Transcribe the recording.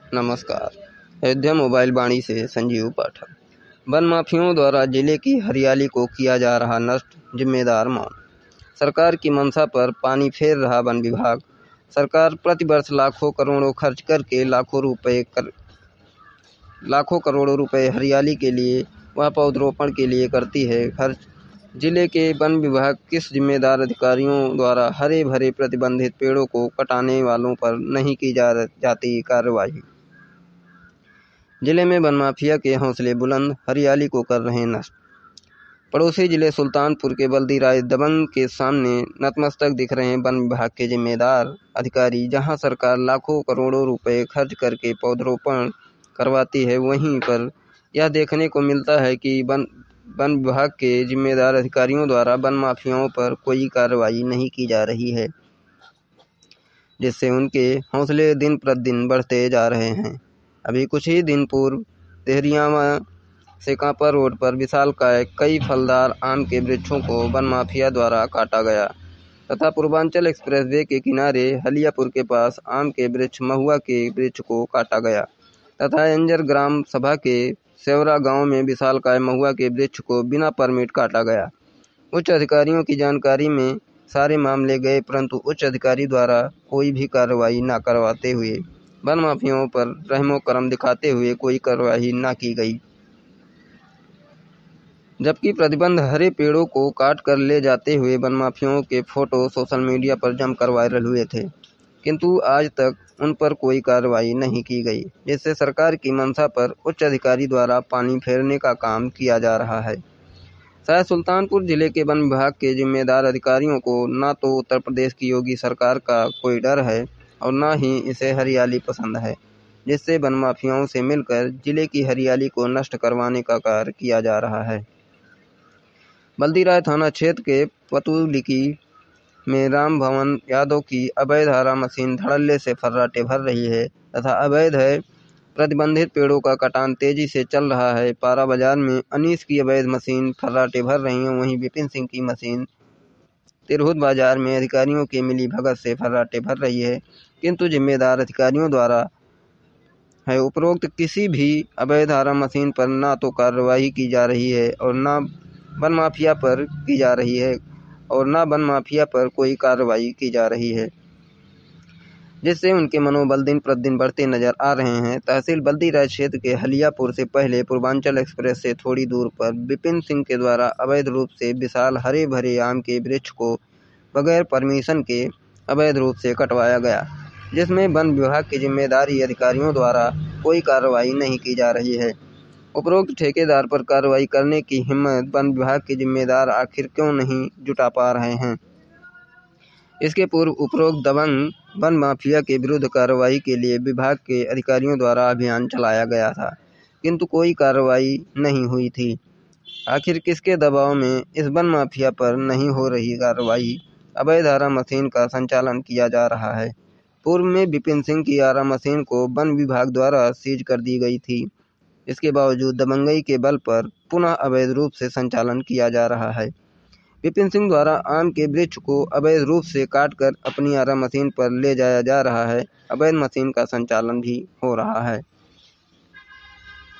नमस्कार। अयोध्या मोबाइल वाणी से संजीव पाठक। वन माफियाओं द्वारा जिले की हरियाली को किया जा रहा नष्ट, जिम्मेदार मौन। सरकार की मंशा पर पानी फेर रहा वन विभाग। सरकार प्रतिवर्ष लाखों करोड़ों खर्च करके लाखों करोड़ों रुपए हरियाली के लिए व पौधरोपण के लिए करती है खर्च। जिले के वन विभाग किस जिम्मेदार अधिकारियों द्वारा हरे भरे प्रतिबंधित पेड़ों को कटाने वालों पर नहीं की जाती कार्रवाई। जिले में वन माफिया के हौसले बुलंद, हरियाली को कर रहे नष्ट। पड़ोसी जिले सुल्तानपुर के बल्दी राय दबंग के सामने नतमस्तक दिख रहे हैं वन विभाग के जिम्मेदार अधिकारी। जहां सरकार लाखों करोड़ों रुपए खर्च करके पौधरोपण करवाती है, वहीं पर यह देखने को मिलता है कि वन विभाग के जिम्मेदार अधिकारियों द्वारा वन माफियाओं पर कोई कार्रवाई नहीं की जा रही है, जिससे उनके हौसले दिन प्रतिदिन बढ़ते जा रहे हैं। अभी कुछ ही दिन पूर्व देहरियावा से कांपा रोड पर विशालकाय कई फलदार आम के वृक्षों को वन माफिया द्वारा काटा गया तथा पूर्वांचल एक्सप्रेसवे के किनारे हलियापुर के पास आम के वृक्ष महुआ के वृक्ष को काटा गया तथा एंजर ग्राम सभा के सेवरा गांव में विशालकाय महुआ के वृक्ष को बिना परमिट काटा गया। उच्च अधिकारियों की जानकारी में सारे मामले गए, परंतु उच्च अधिकारी द्वारा कोई भी कार्रवाई न करवाते हुए वन माफियाओं पर रहमो करम दिखाते हुए कोई कार्रवाई न की गई। जबकि प्रतिबंध हरे पेड़ों को काट कर ले जाते हुए वन माफियाओं के फोटो सोशल मीडिया पर जमकर वायरल हुए थे, किंतु आज तक उन पर कोई कार्रवाई नहीं की गई, जिससे सरकार की मंशा पर उच्च अधिकारी द्वारा पानी फेरने का काम किया जा रहा है। शायद सुल्तानपुर जिले के वन विभाग के जिम्मेदार अधिकारियों को न तो उत्तर प्रदेश की योगी सरकार का कोई डर है और न ही इसे हरियाली पसंद है, जिससे वन माफियाओं से मिलकर जिले की हरियाली को नष्ट करवाने का कार्य किया जा रहा है। बल्दी राय थाना क्षेत्र के पतुलिकी में राम भवन यादव की अवैध हरा मशीन धड़ल्ले से फर्राटे भर रही है तथा अवैध है प्रतिबंधित पेड़ों का कटान तेजी से चल रहा है। पारा बाजार में अनीस की अवैध मशीन फर्राटे भर रही है, वहीं विपिन सिंह की मशीन तिरहुत बाजार में अधिकारियों की मिली भगत से फर्राटे भर रही है, किंतु जिम्मेदार अधिकारियों द्वारा है उपरोक्त किसी भी अवैध हरा मशीन पर न तो कार्रवाई की जा रही है और न वन माफिया पर की जा रही है और न वन माफिया पर कोई कार्रवाई की जा रही है, जिससे उनके मनोबल दिन प्रतिदिन बढ़ते नजर आ रहे हैं। तहसील बल्दी राय क्षेत्र के हलियापुर से पहले पूर्वांचल एक्सप्रेस से थोड़ी दूर पर विपिन सिंह के द्वारा अवैध रूप से विशाल हरे भरे आम के वृक्ष को बगैर परमिशन के अवैध रूप से कटवाया गया, जिसमें वन विभाग के जिम्मेदारी अधिकारियों द्वारा कोई कार्रवाई नहीं की जा रही है। उपरोक्त ठेकेदार पर कार्रवाई करने की हिम्मत वन विभाग के जिम्मेदार आखिर क्यों नहीं जुटा पा रहे हैं। इसके पूर्व उपरोक्त दबंग वन माफिया के विरुद्ध कार्रवाई के लिए विभाग के अधिकारियों द्वारा अभियान चलाया गया था, किंतु कोई कार्रवाई नहीं हुई थी। आखिर किसके दबाव में इस वन माफिया पर नहीं हो रही कार्रवाई। अवैध आरा मशीन का संचालन किया जा रहा है। पूर्व में विपिन सिंह की आरा मशीन को वन विभाग द्वारा सीज कर दी गई थी, इसके बावजूद दबंगई के बल पर पुनः अवैध रूप से संचालन किया जा रहा है। विपिन सिंह द्वारा आम के वृक्ष को अवैध रूप से काटकर अपनी आरा मशीन पर ले जाया जा रहा है। अवैध मशीन का संचालन भी हो रहा है।